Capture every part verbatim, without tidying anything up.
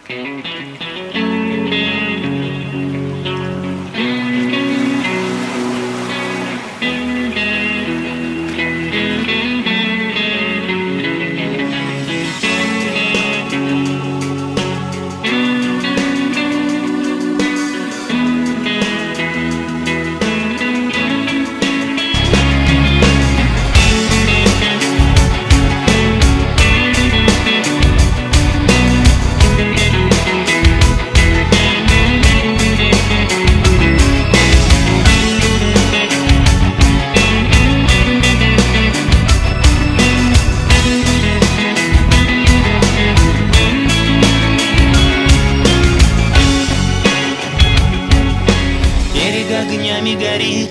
Огнями горит,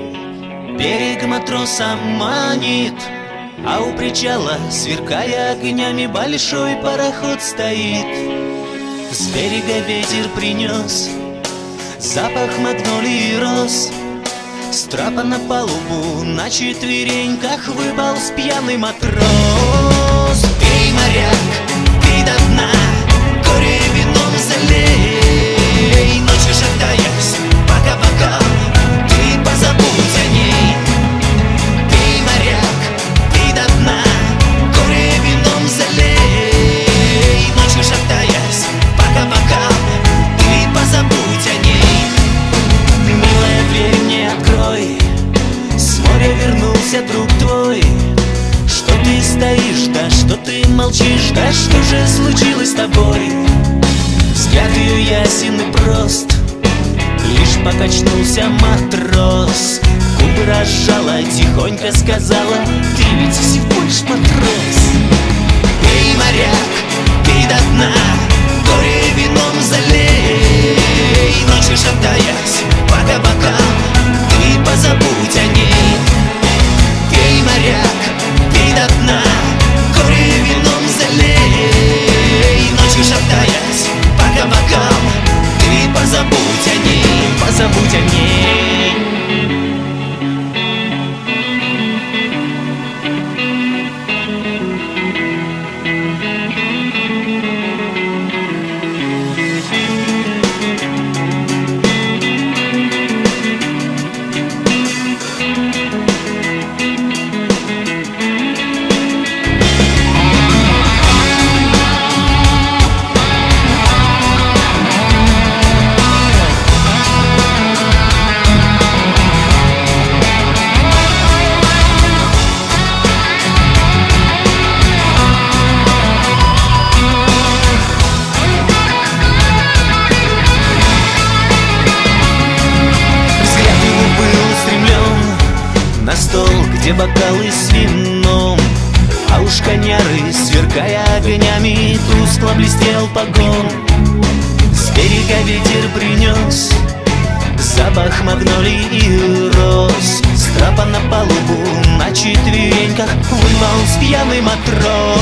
берег матроса манит, а у причала, сверкая огнями, большой пароход стоит. С берега ветер принес запах магнолии и роз, с трапа на палубу на четвереньках выполз пьяный матрос. Пей, моряк, пей до дна, горе вином залей, ночью шатаясь, пока-пока, ты позабудь о ней. Пей, моряк, пей до дна, горе вином залей, ночью шатаясь, пока-пока, ты позабудь о ней. Милая, дверь мне открой, с моря вернулся друг твой. Что ты стоишь, да что ты молчишь, да что же случилось с тобой? Взгляд ее ясен и прост, лишь покачнулся матрос. Губы разжала, тихонько сказала: ты ведь всего лишь матрос. Пей, моряк, пей до дна, горе вином залей, ночью шатаясь, пока-пока, ты позабудь о ней. Пей, моряк, пей до дна, горе вином залей, ночью шатаясь, пока-пока, ты позабудь о ней, позабудь о ней. Где бокалы с вином, а уж коняры, сверкая огнями, тускло блестел погон. С берега ветер принес запах магнолий и роз, с трапа на палубу на четвереньках выполз пьяный матрос.